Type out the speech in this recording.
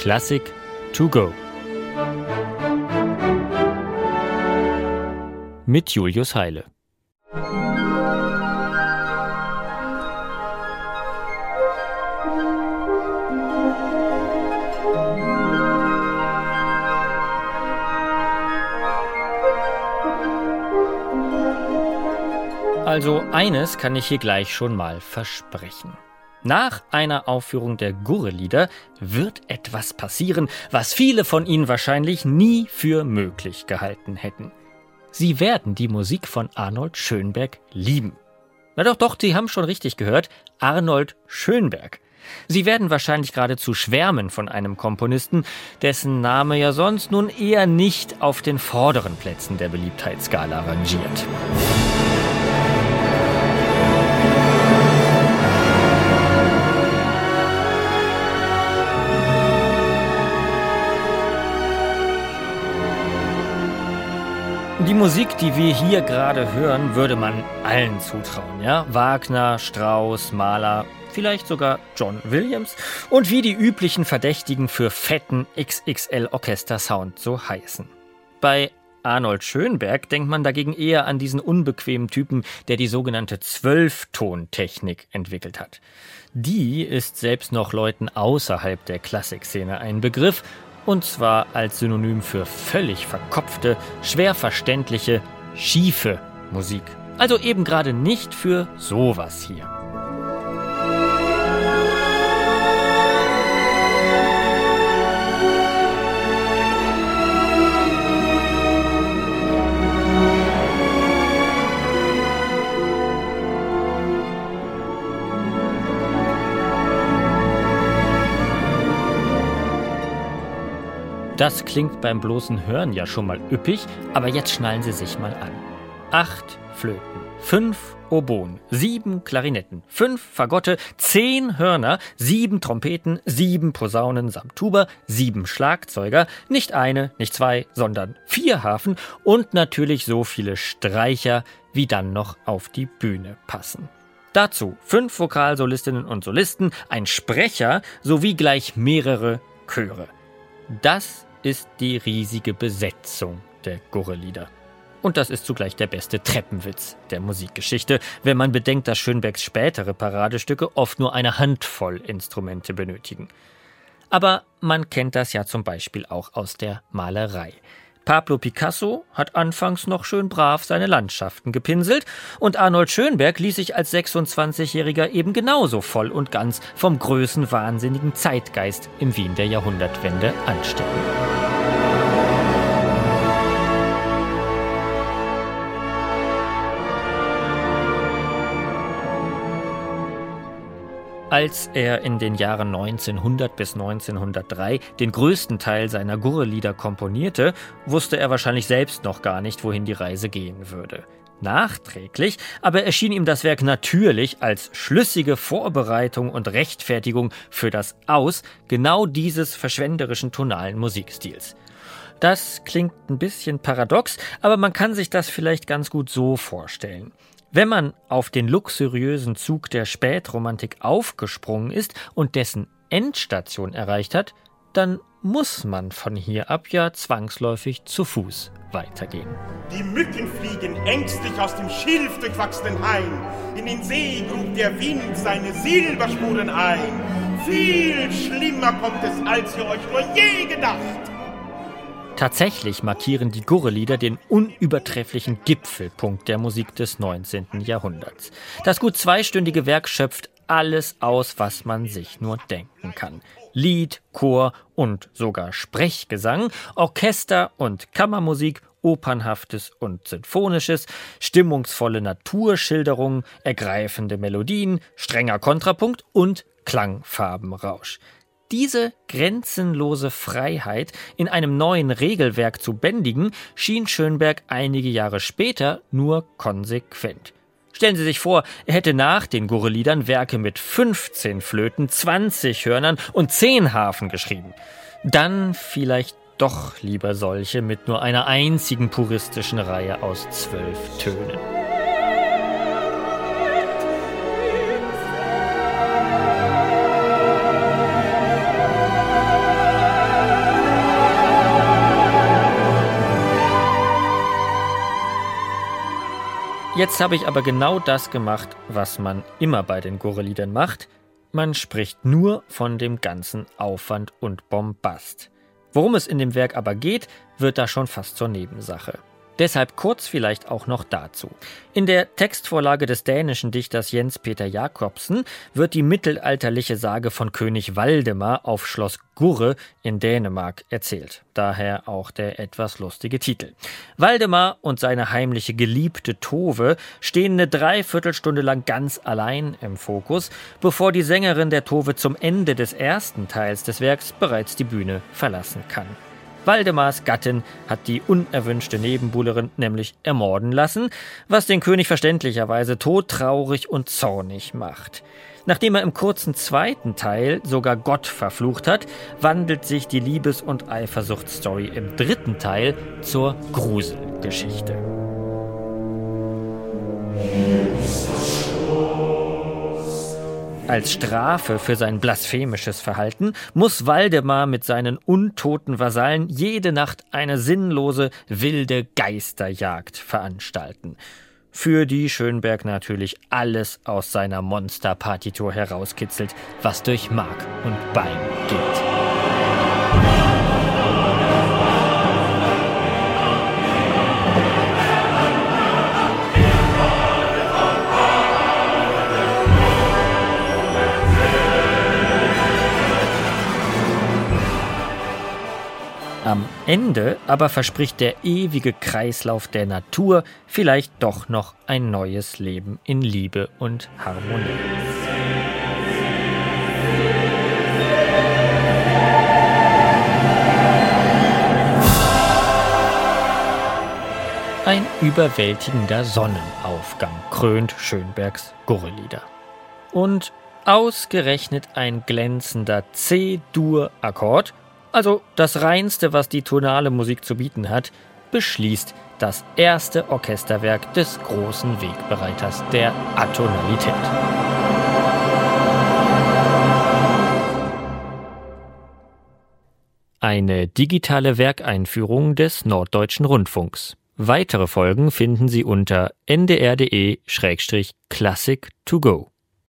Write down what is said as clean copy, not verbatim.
Klassik to go. Mit Julius Heile. Also eines kann ich hier gleich schon mal versprechen. Nach einer Aufführung der Gurre-Lieder wird etwas passieren, was viele von Ihnen wahrscheinlich nie für möglich gehalten hätten. Sie werden die Musik von Arnold Schönberg lieben. Na doch, Sie haben schon richtig gehört, Arnold Schönberg. Sie werden wahrscheinlich geradezu schwärmen von einem Komponisten, dessen Name ja sonst nun eher nicht auf den vorderen Plätzen der Beliebtheitsskala rangiert. Die Musik, die wir hier gerade hören, würde man allen zutrauen, ja? Wagner, Strauss, Mahler, vielleicht sogar John Williams und wie die üblichen Verdächtigen für fetten XXL-Orchester-Sound so heißen. Bei Arnold Schönberg denkt man dagegen eher an diesen unbequemen Typen, der die sogenannte 12-Ton-Technik entwickelt hat. Die ist selbst noch Leuten außerhalb der Klassikszene ein Begriff, und zwar als Synonym für völlig verkopfte, schwer verständliche, schiefe Musik. Also eben gerade nicht für sowas hier. Das klingt beim bloßen Hören ja schon mal üppig, aber jetzt schnallen Sie sich mal an. 8 Flöten, 5 Oboen, 7 Klarinetten, 5 Fagotte, 10 Hörner, 7 Trompeten, 7 Posaunen samt Tuba, 7 Schlagzeuger, nicht eine, nicht zwei, sondern 4 Harfen und natürlich so viele Streicher, wie dann noch auf die Bühne passen. Dazu 5 Vokalsolistinnen und Solisten, ein Sprecher sowie gleich mehrere Chöre. Das ist die riesige Besetzung der Gurre-Lieder. Und das ist zugleich der beste Treppenwitz der Musikgeschichte, wenn man bedenkt, dass Schönbergs spätere Paradestücke oft nur eine Handvoll Instrumente benötigen. Aber man kennt das ja zum Beispiel auch aus der Malerei. Pablo Picasso hat anfangs noch schön brav seine Landschaften gepinselt und Arnold Schönberg ließ sich als 26-Jähriger eben genauso voll und ganz vom größenwahnsinnigen Zeitgeist im Wien der Jahrhundertwende anstecken. Als er in den Jahren 1900 bis 1903 den größten Teil seiner Gurre-Lieder komponierte, wusste er wahrscheinlich selbst noch gar nicht, wohin die Reise gehen würde. Nachträglich aber erschien ihm das Werk natürlich als schlüssige Vorbereitung und Rechtfertigung für das Aus genau dieses verschwenderischen tonalen Musikstils. Das klingt ein bisschen paradox, aber man kann sich das vielleicht ganz gut so vorstellen. Wenn man auf den luxuriösen Zug der Spätromantik aufgesprungen ist und dessen Endstation erreicht hat, dann muss man von hier ab ja zwangsläufig zu Fuß weitergehen. Die Mücken fliegen ängstlich aus dem schilfdurchwachsenen Hain. In den See grub der Wind seine Silberspuren ein. Viel schlimmer kommt es, als ihr euch nur je gedacht. Tatsächlich markieren die Gurre-Lieder den unübertrefflichen Gipfelpunkt der Musik des 19. Jahrhunderts. Das gut zweistündige Werk schöpft alles aus, was man sich nur denken kann. Lied, Chor und sogar Sprechgesang, Orchester- und Kammermusik, Opernhaftes und Sinfonisches, stimmungsvolle Naturschilderungen, ergreifende Melodien, strenger Kontrapunkt und Klangfarbenrausch. Diese grenzenlose Freiheit in einem neuen Regelwerk zu bändigen, schien Schönberg einige Jahre später nur konsequent. Stellen Sie sich vor, er hätte nach den Gurre-Liedern Werke mit 15 Flöten, 20 Hörnern und 10 Harfen geschrieben. Dann vielleicht doch lieber solche mit nur einer einzigen puristischen Reihe aus 12 Tönen. Jetzt habe ich aber genau das gemacht, was man immer bei den Gurre-Liedern macht. Man spricht nur von dem ganzen Aufwand und Bombast. Worum es in dem Werk aber geht, wird da schon fast zur Nebensache. Deshalb kurz vielleicht auch noch dazu. In der Textvorlage des dänischen Dichters Jens Peter Jacobsen wird die mittelalterliche Sage von König Waldemar auf Schloss Gurre in Dänemark erzählt. Daher auch der etwas lustige Titel. Waldemar und seine heimliche Geliebte Tove stehen eine Dreiviertelstunde lang ganz allein im Fokus, bevor die Sängerin der Tove zum Ende des ersten Teils des Werks bereits die Bühne verlassen kann. Waldemars Gattin hat die unerwünschte Nebenbuhlerin nämlich ermorden lassen, was den König verständlicherweise todtraurig und zornig macht. Nachdem er im kurzen zweiten Teil sogar Gott verflucht hat, wandelt sich die Liebes- und Eifersuchtsstory im dritten Teil zur Gruselgeschichte. Als Strafe für sein blasphemisches Verhalten muss Waldemar mit seinen untoten Vasallen jede Nacht eine sinnlose, wilde Geisterjagd veranstalten. Für die Schönberg natürlich alles aus seiner Monsterpartitur herauskitzelt, was durch Mark und Bein geht. Am Ende aber verspricht der ewige Kreislauf der Natur vielleicht doch noch ein neues Leben in Liebe und Harmonie. Ein überwältigender Sonnenaufgang krönt Schönbergs Gurre-Lieder. Und ausgerechnet ein glänzender C-Dur-Akkord, also das Reinste, was die tonale Musik zu bieten hat, beschließt das erste Orchesterwerk des großen Wegbereiters der Atonalität. Eine digitale Werkeinführung des Norddeutschen Rundfunks. Weitere Folgen finden Sie unter ndr.de/classic2go.